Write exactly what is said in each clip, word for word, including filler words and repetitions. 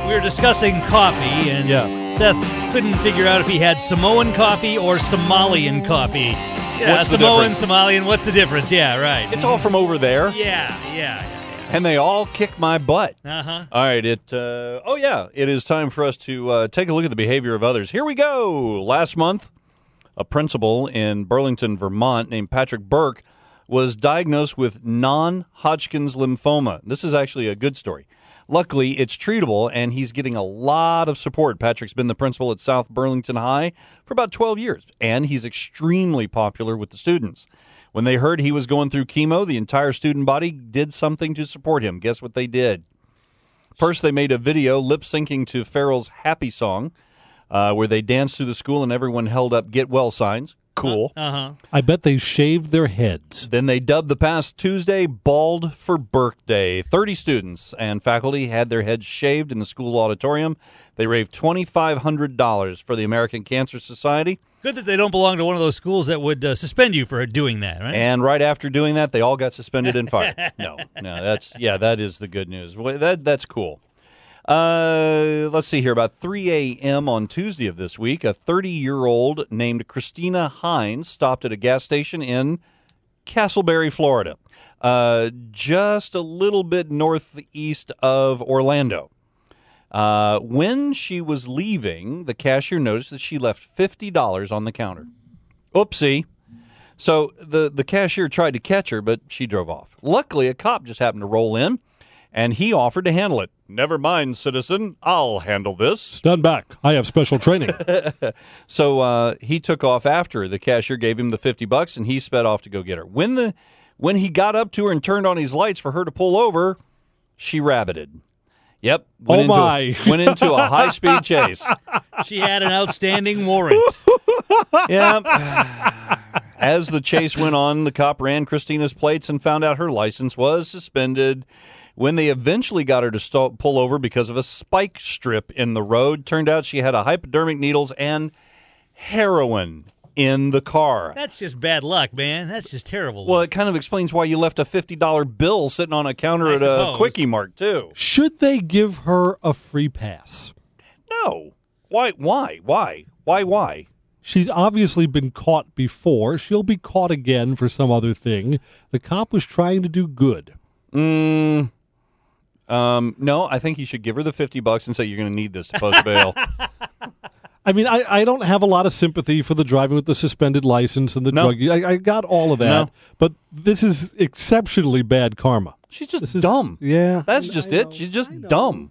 we were discussing coffee, and Yeah. Seth couldn't figure out if he had Samoan coffee or Somalian coffee. Yeah, What's the Samoan, difference? Somalian, what's the difference? Yeah, right. It's all from over there, Yeah, yeah, yeah. and they all kick my butt. Uh-huh. All right, it. Uh, oh, yeah, it is time for us to uh, take a look at the behavior of others. Here we go. Last month, a principal in Burlington, Vermont, named Patrick Burke, was diagnosed with non-Hodgkin's lymphoma. This is actually a good story. Luckily, it's treatable, and he's getting a lot of support. Patrick's been the principal at South Burlington High for about twelve years, and he's extremely popular with the students. When they heard he was going through chemo, the entire student body did something to support him. Guess what they did? First, they made a video lip-syncing to Pharrell's Happy Song, uh, where they danced through the school and everyone held up Get Well signs. Cool. Uh-huh. I bet they shaved their heads. Then they dubbed the past Tuesday Bald for Burke Day. thirty students and faculty had their heads shaved in the school auditorium. They raised twenty-five hundred dollars for the American Cancer Society. Good that they don't belong to one of those schools that would uh, suspend you for doing that, right? And right after doing that, they all got suspended and fired. No, no, that's, yeah, that is the good news. Well, that That's cool. Uh, let's see here. About three a.m. on Tuesday of this week, a thirty-year-old named Christina Hines stopped at a gas station in Castleberry, Florida, uh, just a little bit northeast of Orlando. Uh, when she was leaving, the cashier noticed that she left fifty dollars on the counter. Oopsie. So the, the cashier tried to catch her, but she drove off. Luckily, a cop just happened to roll in, and he offered to handle it. Never mind, citizen. I'll handle this. Stand back. I have special training. So uh, he took off after her. The cashier gave him the fifty bucks, and he sped off to go get her. When the when he got up to her and turned on his lights for her to pull over, she rabbited. Yep. Went Oh, into my. A, went into a high-speed chase. She had an outstanding warrant. Yeah. As the chase went on, the cop ran Christina's plates and found out her license was suspended. When they eventually got her to st- pull over because of a spike strip in the road, turned out she had a hypodermic needles and heroin in the car. That's just bad luck, man. That's just terrible. Well, it kind of explains why you left a fifty dollar bill sitting on a counter I at suppose. a Quickie Mart, too. Should they give her a free pass? No. Why? Why? Why? Why? Why? She's obviously been caught before. She'll be caught again for some other thing. The cop was trying to do good. Mm, um, no, I think you should give her the fifty bucks and say you're going to need this to post bail. I mean, I, I don't have a lot of sympathy for the driving with the suspended license and the No. drug. I, I got all of that, No. but this is exceptionally bad karma. She's just This is- dumb. Yeah. That's just I it. know. She's just I know. dumb.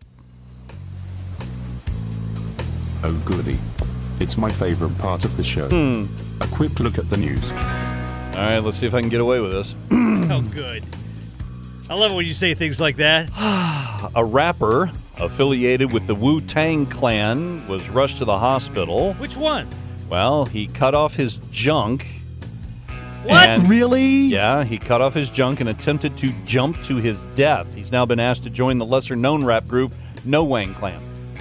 Oh goody. It's my favorite part of the show. Hmm. A quick look at the news. All right, let's see if I can get away with this. oh, good. I love it when you say things like that. A rapper affiliated with the Wu-Tang Clan was rushed to the hospital. Which one? Well, he cut off his junk. What? and- Really? Yeah, he cut off his junk and attempted to jump to his death. He's now been asked to join the lesser-known rap group No Wang Clan.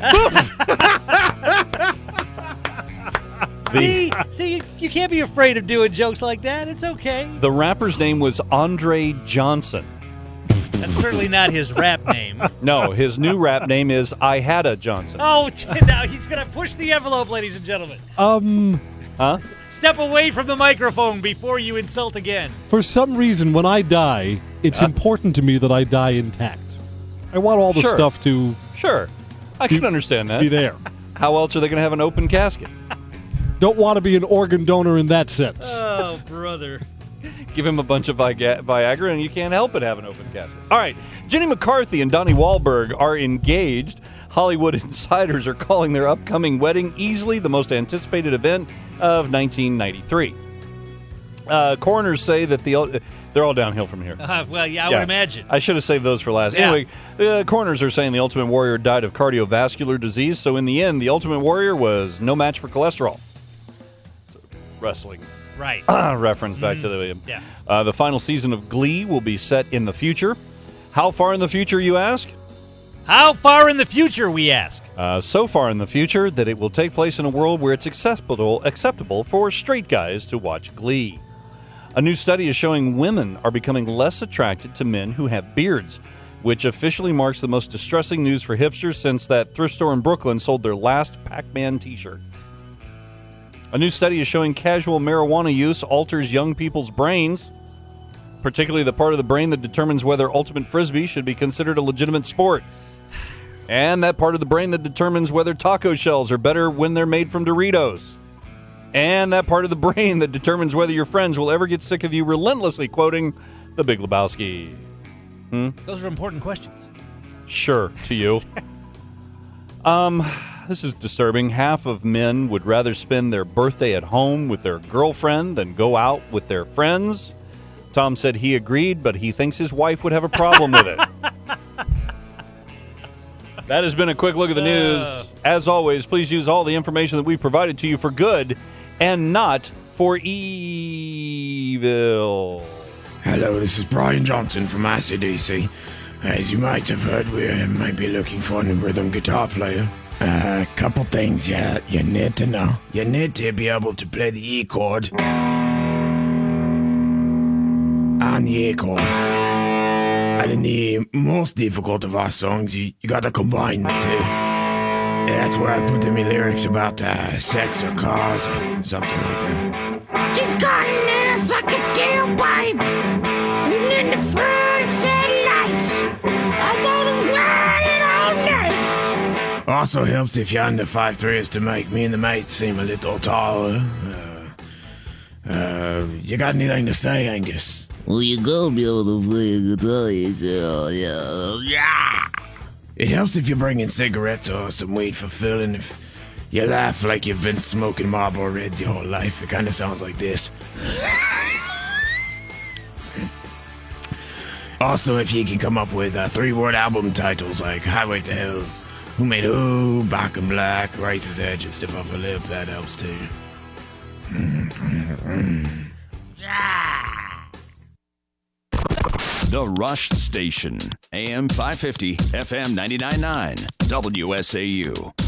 See, see, you, you can't be afraid of doing jokes like that. It's okay. The rapper's name was Andre Johnson. That's certainly not his rap name. No, his new rap name is I Had a Johnson. Oh, now he's going to push the envelope, ladies and gentlemen. Um, Huh? Step away from the microphone before you insult again. for some reason, when I die, it's Uh. important to me that I die intact. I want all the Sure. stuff to Sure. I can understand be that. there. How else are they going to have an open casket? Don't want to be an organ donor in that sense. Oh, brother. Give him a bunch of Viagra, Viagra and you can't help but have an open casket. All right. Jenny McCarthy and Donnie Wahlberg are engaged. Hollywood insiders are calling their upcoming wedding easily the most anticipated event of nineteen ninety-three. Uh, coroners say that the they're all downhill from here. Uh, well, yeah, I Yeah. would imagine. I should have saved those for last. Yeah. Anyway, the coroners are saying the Ultimate Warrior died of cardiovascular disease, so in the end, the Ultimate Warrior was no match for cholesterol. It's a wrestling Right. reference back to the Yeah. uh, the final season of Glee will be set in the future. How far in the future, you ask? How far in the future, we ask? Uh, so far in the future that it will take place in a world where it's acceptable acceptable for straight guys to watch Glee. A new study is showing women are becoming less attracted to men who have beards. which officially marks the most distressing news for hipsters since that thrift store in Brooklyn sold their last Pac-Man t-shirt. A new study is showing casual marijuana use alters young people's brains, particularly the part of the brain that determines whether ultimate frisbee should be considered a legitimate sport. And that part of the brain that determines whether taco shells are better when they're made from Doritos. And that part of the brain that determines whether your friends will ever get sick of you relentlessly quoting The Big Lebowski. Hmm? Those are important questions. Sure, to you. um, this is disturbing. Half of men would rather spend their birthday at home with their girlfriend than go out with their friends. Tom said he agreed, but he thinks his wife would have a problem with it. That has been a quick look at the news. As always, please use all the information that we've provided to you for good and not for evil. Hello, this is Brian Johnson from A C D C. As you might have heard, we might be looking for a new rhythm guitar player. A uh, couple things you, you need to know. You need to be able to play the E chord and the A chord. And in the most difficult of our songs, you, you gotta combine the two. That's where I put in my lyrics about uh, sex or cars or something like that. You've got an ass like a tailpipe, and in the front headlights, I gotta ride it all night. Also helps if you're under five three to make me and the mate seem a little taller. Uh, uh, you got anything to say, Angus? Well, you gotta be able to play a guitar yourself, yeah. Yeah! It helps if you bring in cigarettes or some weed for filling. If you laugh like you've been smoking Marlboro Reds your whole life, it kind of sounds like this. Also, if you can come up with uh, three-word album titles like Highway to Hell, Who Made Who, Back in Black, Razor's Edge, and Stiff Upper Lip, that helps too. The Rush Station, A M five fifty, F M ninety-nine point nine, W S A U.